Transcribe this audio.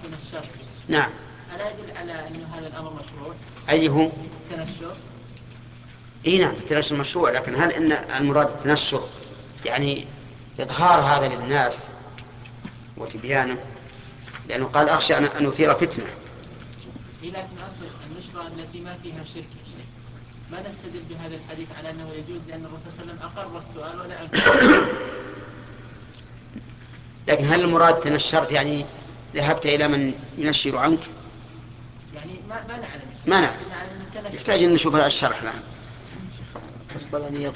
تنشرت. نعم. ألا يدل على أن هذا الأمر مشروع؟ أيه؟ التنشر. إيه نعم، التنشر مشروع، لكن هل إن المراد التنشر يعني إظهار هذا للناس وتبيانه؟ لأنه قال أخشى أن أثير فتنة. لكن أصل النشرة التي ما فيها شرك يا شيخ، ما نستدل بهذا الحديث على أنه يجوز، لأن الرسول صلى الله عليه وسلم أقر السؤال ولا أنكر. لكن هل المراد تنشرت يعني ذهبت إلى من ينشر عنك؟ يعني ما نعلم. ما نعلم، يحتاج أن نشوف الشرح الآن.